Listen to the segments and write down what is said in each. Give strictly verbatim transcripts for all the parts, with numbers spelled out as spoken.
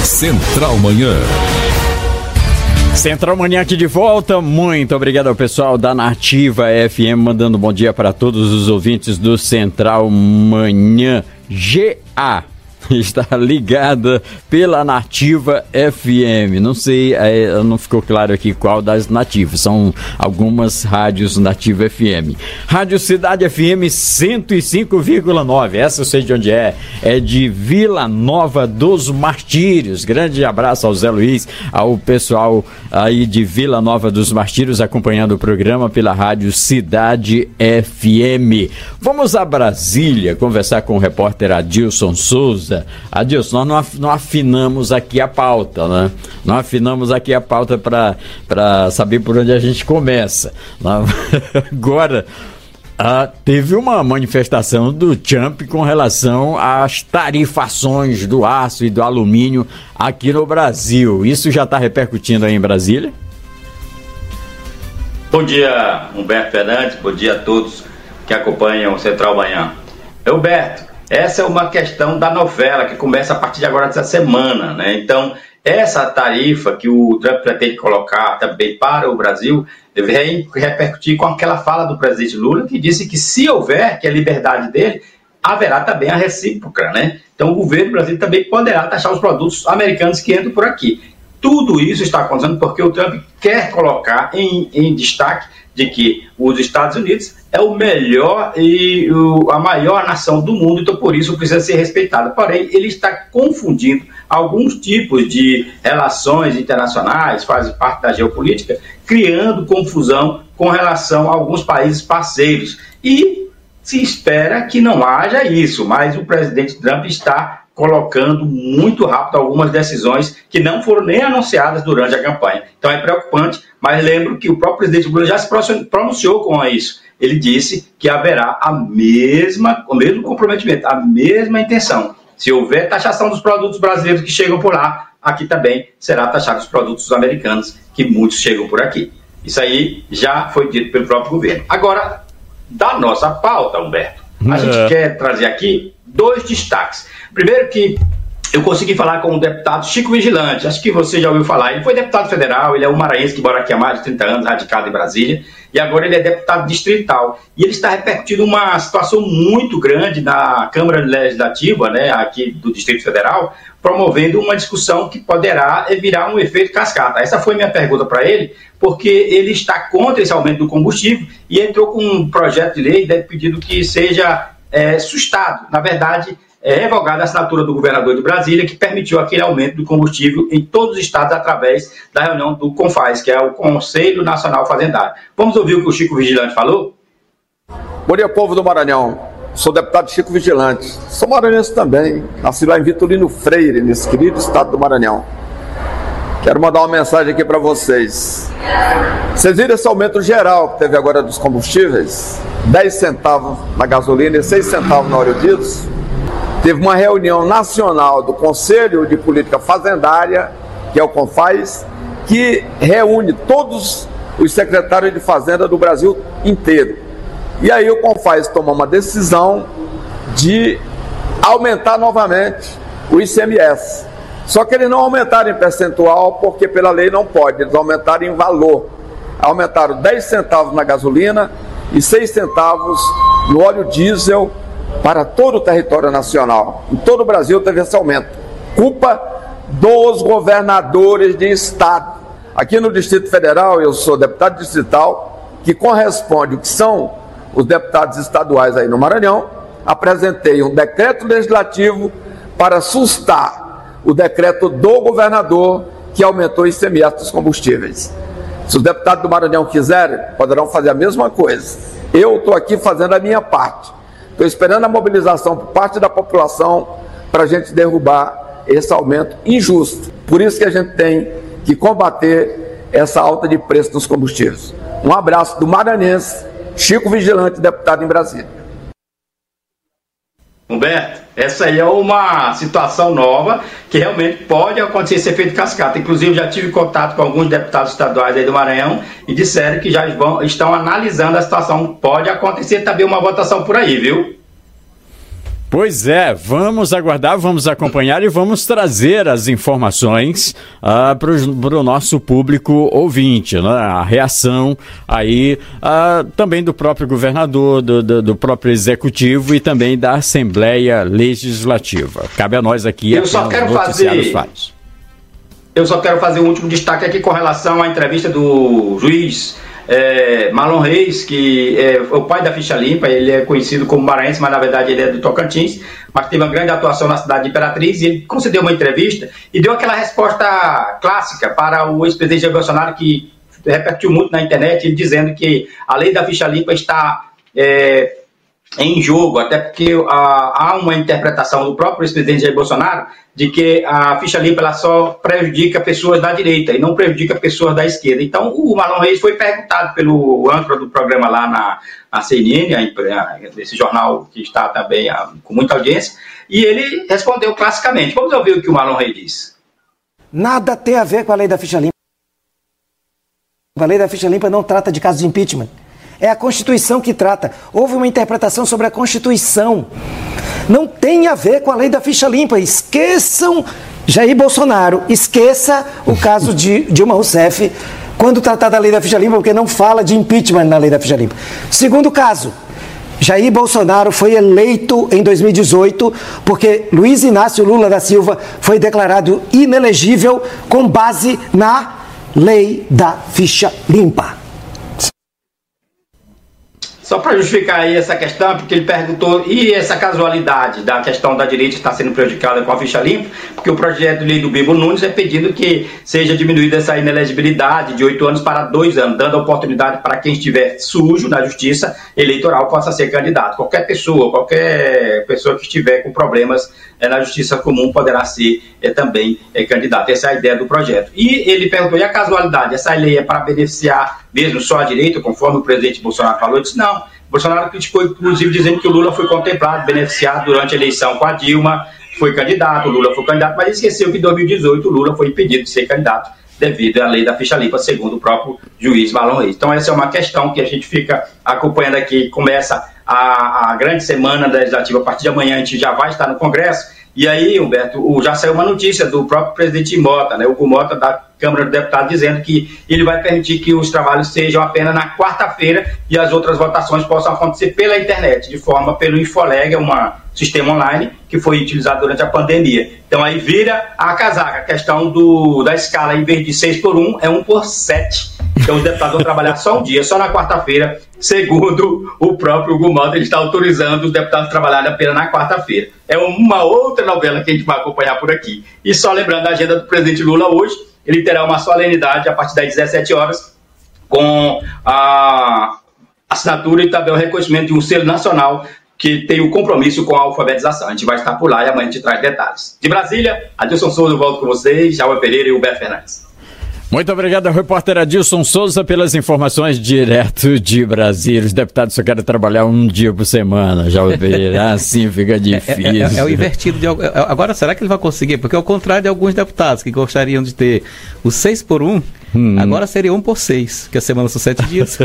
Central Manhã. Central Manhã aqui de volta. Muito obrigado ao pessoal da Nativa F M, mandando um bom dia para todos os ouvintes do Central Manhã. G A está ligada pela Nativa F M. Não sei, é, não ficou claro aqui qual das nativas. São algumas rádios Nativa F M. Rádio Cidade F M cento e cinco vírgula nove. Essa eu sei de onde é. É de Vila Nova dos Martírios. Grande abraço ao Zé Luiz, ao pessoal aí de Vila Nova dos Martírios, acompanhando o programa pela Rádio Cidade F M. Vamos a Brasília conversar com o repórter Adilson Souza. Adilson, nós não afinamos aqui a pauta, né? Não afinamos aqui a pauta para saber por onde a gente começa. Agora, ah, teve uma manifestação do Trump com relação às tarifações do aço e do alumínio aqui no Brasil. Isso já está repercutindo aí em Brasília? Bom dia, Humberto Fernandes. Bom dia a todos que acompanham o Central Manhã. Humberto, essa é uma questão da novela que começa a partir de agora dessa semana, né? Então, essa tarifa que o Trump pretende colocar também para o Brasil vem repercutir com aquela fala do presidente Lula, que disse que se houver, que é a liberdade dele, haverá também a recíproca, né? Então, o governo brasileiro também poderá taxar os produtos americanos que entram por aqui. Tudo isso está acontecendo porque o Trump quer colocar em, em destaque de que os Estados Unidos é o melhor e o, a maior nação do mundo, então por isso precisa ser respeitado. Porém, ele está confundindo alguns tipos de relações internacionais, fazem parte da geopolítica, criando confusão com relação a alguns países parceiros. E se espera que não haja isso, mas o presidente Trump está colocando muito rápido algumas decisões que não foram nem anunciadas durante a campanha. Então é preocupante, mas lembro que o próprio presidente Lula já se pronunciou com isso. Ele disse que haverá a mesma, o mesmo comprometimento, a mesma intenção. Se houver taxação dos produtos brasileiros que chegam por lá, aqui também será taxado os produtos americanos, que muitos chegam por aqui. Isso aí já foi dito pelo próprio governo. Agora, da nossa pauta, Humberto, a é. gente quer trazer aqui dois destaques. Primeiro que eu consegui falar com o deputado Chico Vigilante, acho que você já ouviu falar, ele foi deputado federal, ele é um maranhense que mora aqui há mais de trinta anos, radicado em Brasília, e agora ele é deputado distrital, e ele está repercutindo uma situação muito grande na Câmara Legislativa, né, aqui do Distrito Federal, promovendo uma discussão que poderá virar um efeito cascata. Essa foi minha pergunta para ele, porque ele está contra esse aumento do combustível e entrou com um projeto de lei pedindo que seja é, sustado, na verdade, é revogada a assinatura do governador de Brasília, que permitiu aquele aumento do combustível em todos os estados através da reunião do CONFAZ, que é o Conselho Nacional Fazendário. Vamos ouvir o que o Chico Vigilante falou? Bom dia, povo do Maranhão. Sou deputado Chico Vigilante. Sou maranhense também. Nasci lá em Vitorino Freire, nesse querido estado do Maranhão. Quero mandar uma mensagem aqui para vocês. Vocês viram esse aumento geral que teve agora dos combustíveis? dez centavos na gasolina e seis centavos na óleo diesel. Teve uma reunião nacional do Conselho de Política Fazendária, que é o CONFAZ, que reúne todos os secretários de Fazenda do Brasil inteiro. E aí o CONFAZ tomou uma decisão de aumentar novamente o I C M S. Só que eles não aumentaram em percentual, porque pela lei não pode, eles aumentaram em valor. Aumentaram dez centavos na gasolina e seis centavos no óleo diesel, para todo o território nacional. Em todo o Brasil teve esse aumento. Culpa dos governadores de estado. Aqui no Distrito Federal, eu sou deputado distrital, que corresponde o que são os deputados estaduais aí no Maranhão. Apresentei um decreto legislativo para sustar o decreto do governador que aumentou o I C M S dos combustíveis. Se os deputados do Maranhão quiserem, poderão fazer a mesma coisa. Eu estou aqui fazendo a minha parte. Estou esperando a mobilização por parte da população para a gente derrubar esse aumento injusto. Por isso que a gente tem que combater essa alta de preço dos combustíveis. Um abraço do maranhense, Chico Vigilante, deputado em Brasília. Humberto, essa aí é uma situação nova que realmente pode acontecer esse efeito cascata. Inclusive, já tive contato com alguns deputados estaduais aí do Maranhão e disseram que já vão, estão analisando a situação. Pode acontecer também uma votação por aí, viu? Pois é, vamos aguardar, vamos acompanhar e vamos trazer as informações uh, para o nosso público ouvinte, né? A reação aí uh, também do próprio governador, do, do, do próprio executivo e também da Assembleia Legislativa. Cabe a nós aqui eu só quero fazer os fatos. Eu só quero fazer um último destaque aqui com relação à entrevista do juiz É, Marlon Reis, que é o pai da ficha limpa. Ele é conhecido como maranhense, mas na verdade ele é do Tocantins, mas teve uma grande atuação na cidade de Imperatriz, e ele concedeu uma entrevista e deu aquela resposta clássica para o ex-presidente Jair Bolsonaro, que repercutiu muito na internet, ele dizendo que a lei da ficha limpa está é, em jogo, até porque ah, há uma interpretação do próprio ex-presidente Jair Bolsonaro de que a ficha limpa ela só prejudica pessoas da direita e não prejudica pessoas da esquerda. Então, o Marlon Reis foi perguntado pelo âncora do programa lá na, na C N N, a, esse jornal que está também a, com muita audiência, e ele respondeu classicamente. Vamos ouvir o que o Marlon Reis disse. Nada tem a ver com a lei da ficha limpa. A lei da ficha limpa não trata de casos de impeachment. É a Constituição que trata. Houve uma interpretação sobre a Constituição. Não tem a ver com a lei da ficha limpa. Esqueçam Jair Bolsonaro. Esqueça o caso de Dilma Rousseff quando tratar da lei da ficha limpa, porque não fala de impeachment na lei da ficha limpa. Segundo caso, Jair Bolsonaro foi eleito em dois mil e dezoito porque Luiz Inácio Lula da Silva foi declarado inelegível com base na lei da ficha limpa. Só para justificar aí essa questão, porque ele perguntou, e essa casualidade da questão da direita estar sendo prejudicada com a ficha limpa, porque o projeto de lei do Bibo Nunes é pedindo que seja diminuída essa inelegibilidade de oito anos para dois anos, dando a oportunidade para quem estiver sujo na justiça eleitoral possa ser candidato. Qualquer pessoa, qualquer pessoa que estiver com problemas é, na justiça comum poderá ser é, também é, candidato. Essa é a ideia do projeto. E ele perguntou, e a casualidade? Essa lei é para beneficiar mesmo só a direita, conforme o presidente Bolsonaro falou? Eu disse, não. Bolsonaro criticou, inclusive, dizendo que o Lula foi contemplado, beneficiado durante a eleição com a Dilma, foi candidato, o Lula foi candidato, mas esqueceu que em dois mil e dezoito o Lula foi impedido de ser candidato devido à lei da ficha limpa, segundo o próprio juiz Marlon Reis. Então essa é uma questão que a gente fica acompanhando aqui. Começa a, a grande semana da legislativa, a partir de amanhã a gente já vai estar no Congresso. E aí, Humberto, o, já saiu uma notícia do próprio presidente Mota, né, o Hugo Mota, da Câmara dos Deputados, dizendo que ele vai permitir que os trabalhos sejam apenas na quarta-feira e as outras votações possam acontecer pela internet, de forma pelo Infoleg, é um sistema online que foi utilizado durante a pandemia. Então aí vira a casaca, a questão do, da escala, em vez de seis por um, é um por sete. Então os deputados vão trabalhar só um dia, só na quarta-feira, segundo o próprio Hugo Mota, ele está autorizando os deputados a trabalharem apenas na quarta-feira. É uma outra novela que a gente vai acompanhar por aqui. E só lembrando a agenda do presidente Lula hoje, ele terá uma solenidade a partir das dezessete horas, com a assinatura e também o reconhecimento de um selo nacional que tem o compromisso com a alfabetização. A gente vai estar por lá e amanhã a gente traz detalhes. De Brasília, Adilson Souza, eu volto com vocês, Jaume Pereira e Humberto Fernandes. Muito obrigado ao repórter Adilson Souza pelas informações direto de Brasília. Os deputados só querem trabalhar um dia por semana, já Pereira, assim fica difícil. É, é, é, é o invertido de... Agora, será que ele vai conseguir? Porque ao contrário de alguns deputados que gostariam de ter o seis por um, hum. agora seria um por seis, que a semana são sete dias.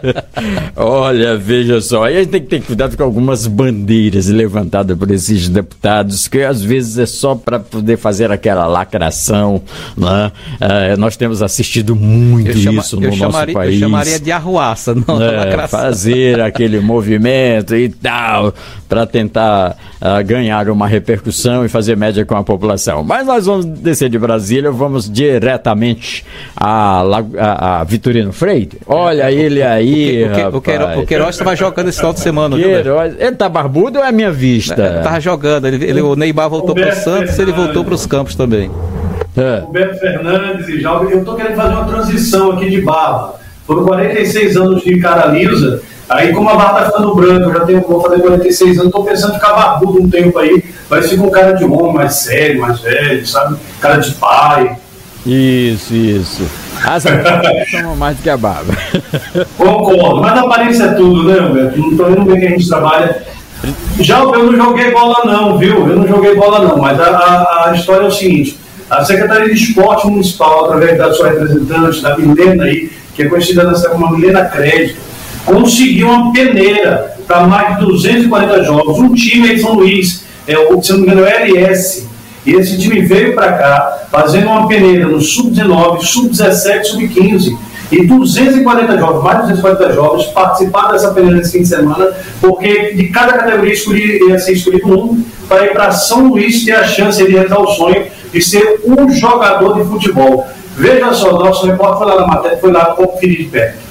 Olha, veja só, aí a gente tem que ter cuidado com algumas bandeiras levantadas por esses deputados, que às vezes é só para poder fazer aquela lacração, né? Uh, nós temos assistido muito chama, isso no nosso chamaria, país. Eu chamaria de arruaça, não é, de lacração. Fazer aquele movimento e tal, para tentar uh, ganhar uma repercussão e fazer média com a população. Mas nós vamos descer de Brasília, vamos diretamente a, a, a Vitorino Freire. Olha é, ele aí, o, que, o, que, o Queiroz estava jogando esse final de semana. Queiroz, ele tá barbudo ou é a minha vista? Ele tava jogando, ele, ele, o Neymar voltou para o Santos, ele voltou para os Campos também. É. Humberto Fernandes e Jaume, eu estou querendo fazer uma transição aqui de barba. Foram quarenta e seis anos de cara lisa, aí como a barba está ficando branca, eu já tenho, vou fazer quarenta e seis anos, estou pensando em ficar barbudo um tempo aí, mas fica um cara de homem mais sério, mais velho, sabe? Cara de pai. Isso, isso. As aparências são mais do que a barba. Concordo, mas a aparência é tudo, né, Humberto? Não estou vendo bem que a gente trabalha. Já eu não joguei bola não, viu? Eu não joguei bola não, mas a, a, a história é o seguinte. A Secretaria de Esporte Municipal, através da sua representante, da Milena aí, que é conhecida nessa como Milena Crédito, conseguiu uma peneira para mais de duzentos e quarenta jogos. Um time aí de São Luís, é, o, se não me engano, é o L S. E esse time veio para cá fazendo uma peneira no sub dezenove, sub dezessete, sub quinze. E duzentos e quarenta jogos, mais de duzentos e quarenta jogos, participaram dessa peneira nesse fim de semana, porque de cada categoria escolhi, ia ser escolhido um para ir para São Luís ter a chance de realizar o sonho de ser um jogador de futebol. Veja só, nosso repórter foi lá na matéria, foi lá conferir de perto.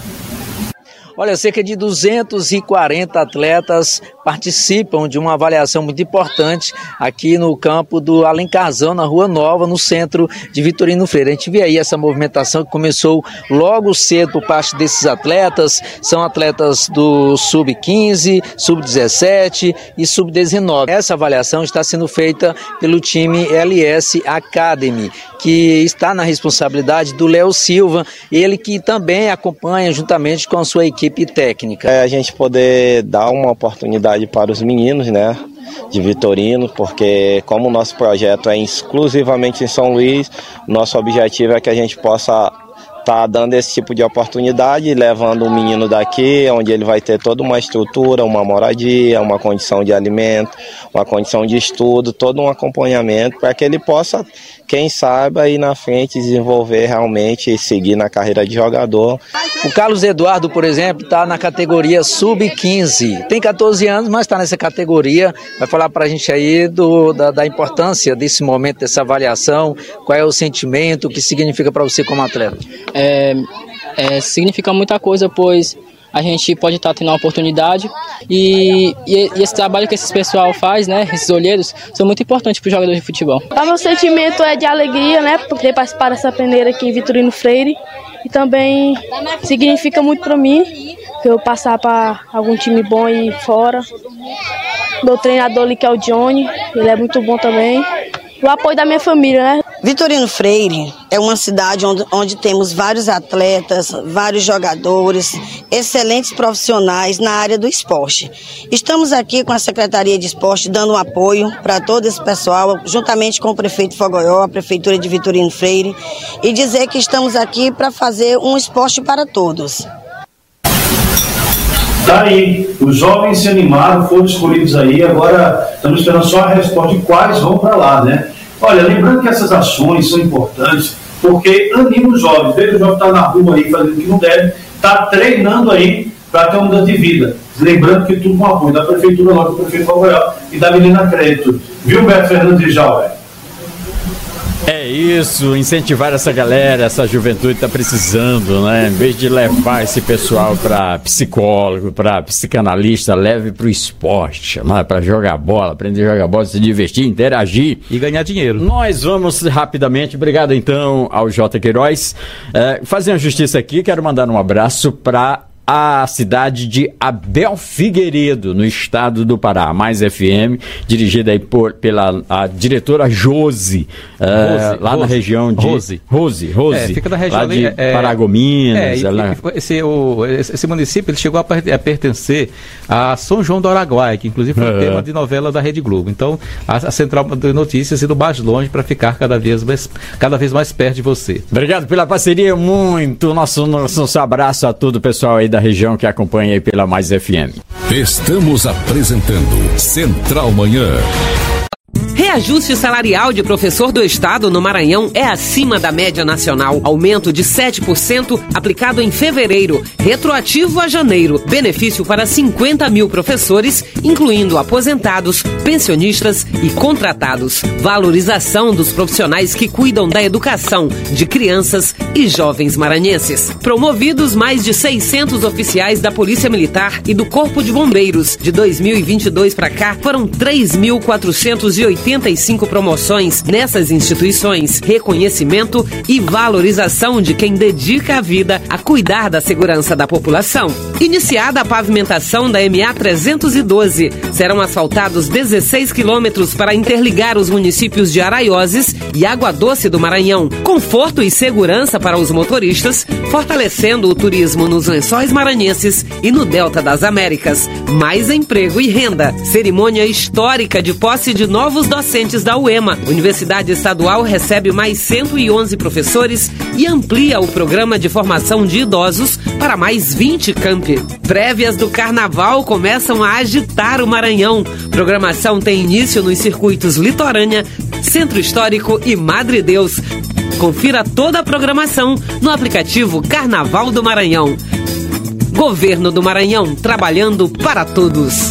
Olha, cerca de duzentos e quarenta atletas participam de uma avaliação muito importante aqui no campo do Alencazão, na Rua Nova, no centro de Vitorino Freire. A gente vê aí essa movimentação que começou logo cedo por parte desses atletas. São atletas do sub quinze, sub dezessete e sub dezenove. Essa avaliação está sendo feita pelo time L S Academy, que está na responsabilidade do Léo Silva, ele que também acompanha juntamente com a sua equipe técnica. É a gente poder dar uma oportunidade para os meninos, né, de Vitorino, porque como o nosso projeto é exclusivamente em São Luís, nosso objetivo é que a gente possa estar dando esse tipo de oportunidade, levando um menino daqui, onde ele vai ter toda uma estrutura, uma moradia, uma condição de alimento, uma condição de estudo, todo um acompanhamento para que ele possa, quem sabe, aí na frente desenvolver realmente e seguir na carreira de jogador. O Carlos Eduardo, por exemplo, está na categoria sub quinze. Tem catorze anos, mas está nessa categoria. Vai falar para a gente aí do, da, da importância desse momento, dessa avaliação. Qual é o sentimento, o que significa para você como atleta? É, é, significa muita coisa, pois a gente pode estar tendo uma oportunidade e, e, e esse trabalho que esse pessoal faz, né, esses olheiros, são muito importantes para os jogadores de futebol. O meu sentimento é de alegria, né, por ter participado dessa peneira aqui em Vitorino Freire, e também significa muito para mim, que eu passar para algum time bom aí fora. Meu treinador ali, que é o Johnny, ele é muito bom também. O apoio da minha família, né? Vitorino Freire é uma cidade onde, onde temos vários atletas, vários jogadores, excelentes profissionais na área do esporte. Estamos aqui com a Secretaria de Esporte dando um apoio para todo esse pessoal, juntamente com o prefeito Fogoió, a Prefeitura de Vitorino Freire, e dizer que estamos aqui para fazer um esporte para todos. Tá aí, os jovens se animaram, foram escolhidos aí, agora estamos esperando só a resposta de quais vão para lá, né? Olha, lembrando que essas ações são importantes, porque anima os jovens. Veja o jovem está na rua aí fazendo o que não deve, está treinando aí para ter uma mudança de vida. Lembrando que tudo com apoio da Prefeitura, logo do Prefeito Fogoió e da Menina Crédito. Viu, Beto Fernandes e Jauber? É isso, incentivar essa galera, essa juventude está precisando, né? Em vez de levar esse pessoal para psicólogo, para psicanalista, leve para o esporte, para jogar bola, aprender a jogar bola, se divertir, interagir e ganhar dinheiro. Nós vamos rapidamente, obrigado então ao J. Queiroz, é, fazer uma justiça aqui, quero mandar um abraço para a cidade de Abel Figueiredo, no estado do Pará, Mais F M, dirigida aí por, pela a diretora Josi, uh, lá Rose, na região de... Rose. Rose, Rose. É, fica na região lá de é, Paragominas. É, ela... esse, o, esse município ele chegou a, a pertencer a São João do Araguaia, que inclusive foi um uhum. tema de novela da Rede Globo. Então, a, a Central de Notícias indo mais longe para ficar cada vez, mais, cada vez mais perto de você. Obrigado pela parceria, muito nosso, nosso, nosso abraço a todo o pessoal aí da região que acompanha aí pela Mais F M. Estamos apresentando Central Manhã. Reajuste salarial de professor do Estado no Maranhão é acima da média nacional. Aumento de sete por cento aplicado em fevereiro, retroativo a janeiro. Benefício para cinquenta mil professores, incluindo aposentados, pensionistas e contratados. Valorização dos profissionais que cuidam da educação de crianças e jovens maranhenses. Promovidos mais de seiscentos oficiais da Polícia Militar e do Corpo de Bombeiros. De dois mil e vinte e dois para cá, foram três mil quatrocentos e oitenta e cinco promoções nessas instituições, reconhecimento e valorização de quem dedica a vida a cuidar da segurança da população. Iniciada a pavimentação da M A trezentos e doze, serão asfaltados dezesseis quilômetros para interligar os municípios de Araioses e Água Doce do Maranhão. Conforto e segurança para os motoristas, fortalecendo o turismo nos Lençóis Maranhenses e no Delta das Américas. Mais emprego e renda. Cerimônia histórica de posse de novos docentes da U E M A. Universidade Estadual recebe mais cento e onze professores e amplia o programa de formação de idosos para mais vinte campi. Prévias do Carnaval começam a agitar o Maranhão. Programação tem início nos circuitos Litorânea, Centro Histórico e Madre Deus. Confira toda a programação no aplicativo Carnaval do Maranhão. Governo do Maranhão, trabalhando para todos.